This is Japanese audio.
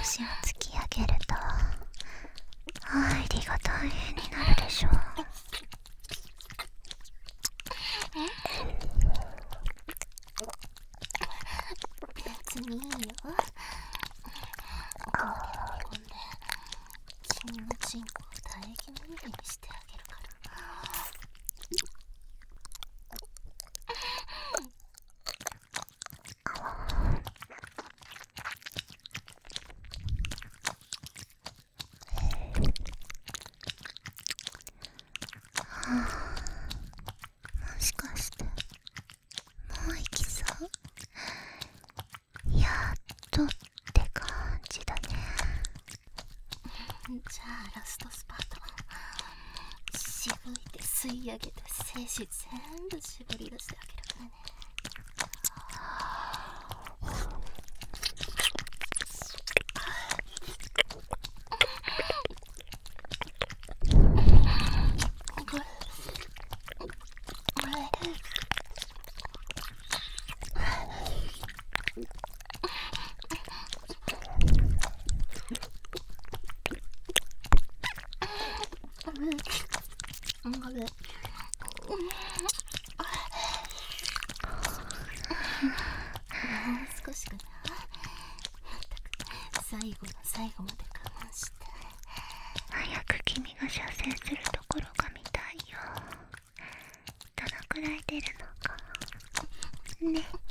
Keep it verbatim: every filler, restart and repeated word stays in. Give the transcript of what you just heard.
足を突き上げると入りが大変になるでしょう。 別にいいよ。おかげを見込んで君のチンコを唾液まみれにしてあげるから。 もしかしてもう行きそう？やっとって感じだね。 じゃあラストスパート。しぶいて吸い上げて精子全部絞り出してあげるからね。ごめん。もう少しかな。まったく最後の最後まで我慢して。 早く君が射精するところが見たいよ。どのくらい出るのかね。